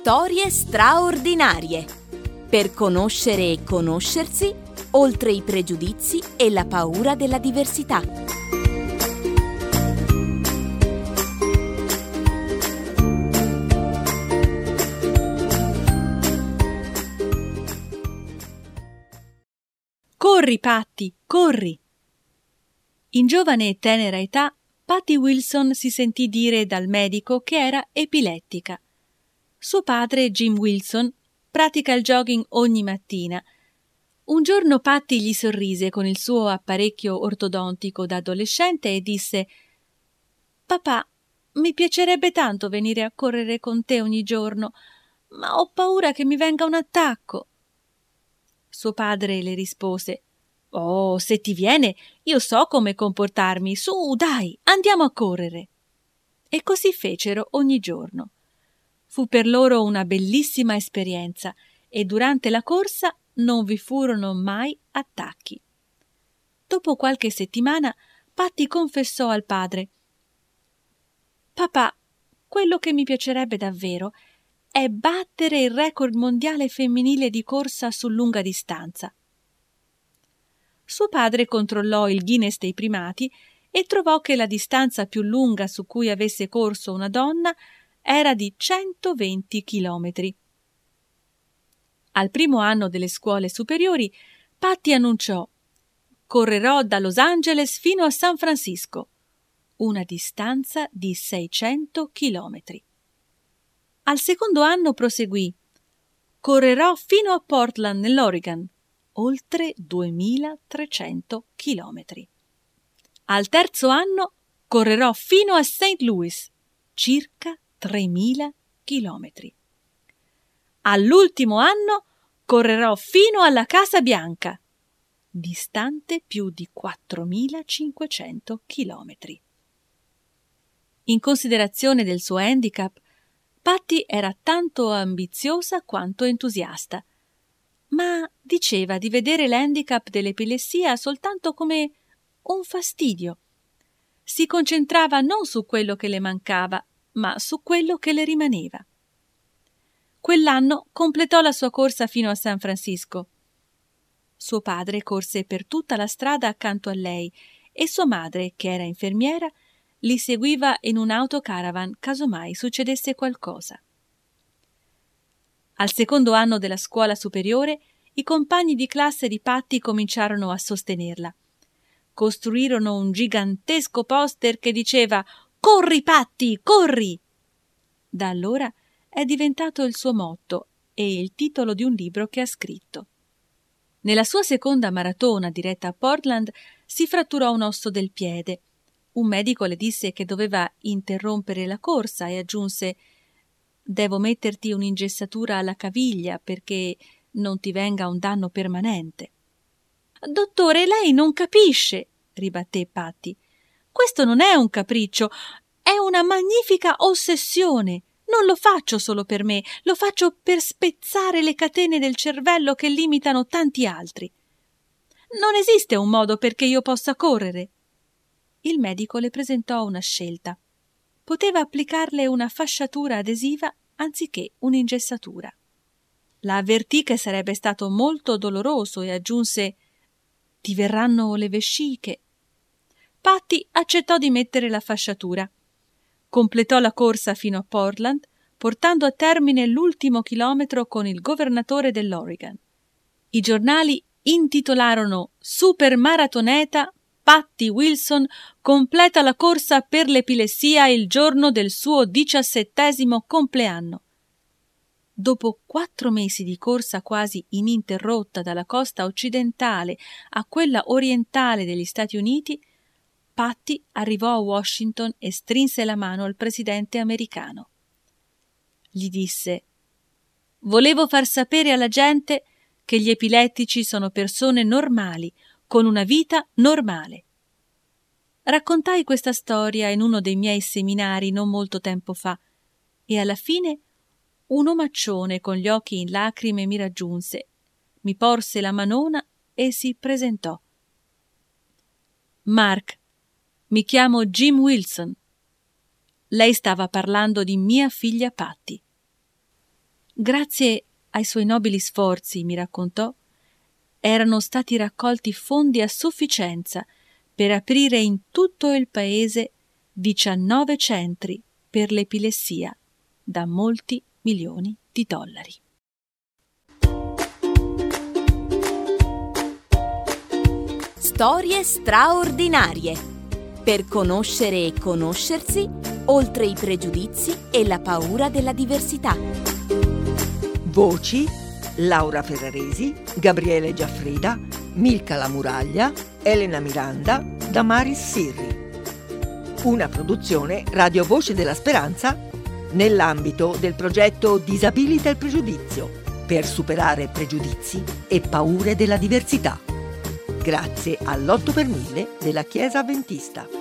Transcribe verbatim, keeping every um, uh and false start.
Storie straordinarie. Per conoscere e conoscersi, oltre i pregiudizi e la paura della diversità. Corri, Patty, corri! In giovane e tenera età, Patty Wilson si sentì dire dal medico che era epilettica. Suo padre, Jim Wilson, pratica il jogging ogni mattina. Un giorno Patty gli sorrise con il suo apparecchio ortodontico da adolescente e disse: «Papà, mi piacerebbe tanto venire a correre con te ogni giorno, ma ho paura che mi venga un attacco». Suo padre le rispose: «Oh, se ti viene, io so come comportarmi. Su, dai, andiamo a correre». E così fecero ogni giorno. Fu per loro una bellissima esperienza e durante la corsa non vi furono mai attacchi. Dopo qualche settimana, Patty confessò al padre: «Papà, quello che mi piacerebbe davvero è battere il record mondiale femminile di corsa su lunga distanza». Suo padre controllò il Guinness dei primati e trovò che la distanza più lunga su cui avesse corso una donna era di centoventi chilometri. Al primo anno delle scuole superiori, Patty annunciò: «Correrò da Los Angeles fino a San Francisco», una distanza di seicento chilometri. Al secondo anno proseguì: «Correrò fino a Portland, nell'Oregon», oltre duemilatrecento chilometri. Al terzo anno correrò fino a Saint Louis, circa tremila chilometri. All'ultimo anno correrò fino alla Casa Bianca, distante più di quattromilacinquecento chilometri. In considerazione del suo handicap, Patty era tanto ambiziosa quanto entusiasta, ma diceva di vedere l'handicap dell'epilessia soltanto come un fastidio. Si concentrava non su quello che le mancava, ma su quello che le rimaneva. Quell'anno completò la sua corsa fino a San Francisco. Suo padre corse per tutta la strada accanto a lei e sua madre, che era infermiera, li seguiva in un autocaravan caso mai succedesse qualcosa. Al secondo anno della scuola superiore, i compagni di classe di Patty cominciarono a sostenerla. Costruirono un gigantesco poster che diceva: «Corri, Patty, corri!». Da allora è diventato il suo motto e il titolo di un libro che ha scritto. Nella sua seconda maratona diretta a Portland si fratturò un osso del piede. Un medico le disse che doveva interrompere la corsa e aggiunse: «Devo metterti un'ingessatura alla caviglia perché non ti venga un danno permanente». «Dottore, lei non capisce», ribatté Patty. «Questo non è un capriccio, è una magnifica ossessione. Non lo faccio solo per me, lo faccio per spezzare le catene del cervello che limitano tanti altri. Non esiste un modo perché io possa correre». Il medico le presentò una scelta. Poteva applicarle una fasciatura adesiva anziché un'ingessatura. La avvertì che sarebbe stato molto doloroso e aggiunse: «Ti verranno le vesciche». Patty accettò di mettere la fasciatura. Completò la corsa fino a Portland, portando a termine l'ultimo chilometro con il governatore dell'Oregon. I giornali intitolarono: «Supermaratoneta Patty Wilson completa la corsa per l'epilessia il giorno del suo diciassettesimo compleanno». Dopo quattro mesi di corsa quasi ininterrotta dalla costa occidentale a quella orientale degli Stati Uniti, Patty arrivò a Washington e strinse la mano al presidente americano. Gli disse: «Volevo far sapere alla gente che gli epilettici sono persone normali, con una vita normale». Raccontai questa storia in uno dei miei seminari non molto tempo fa e alla fine un omaccione con gli occhi in lacrime mi raggiunse, mi porse la manona e si presentò. «Mark, mi chiamo Jim Wilson». Lei stava parlando di mia figlia Patty. Grazie ai suoi nobili sforzi, mi raccontò, erano stati raccolti fondi a sufficienza per aprire in tutto il paese diciannove centri per l'epilessia da molti milioni di dollari. Storie straordinarie per conoscere e conoscersi oltre i pregiudizi e la paura della diversità. Voci: Laura Ferraresi, Gabriele Giaffrida, Milka La Muraglia, Elena Miranda, Damaris Sirri. Una produzione Radio Voce della Speranza nell'ambito del progetto Disabilita il pregiudizio per superare pregiudizi e paure della diversità. Grazie all'otto per mille della Chiesa Adventista.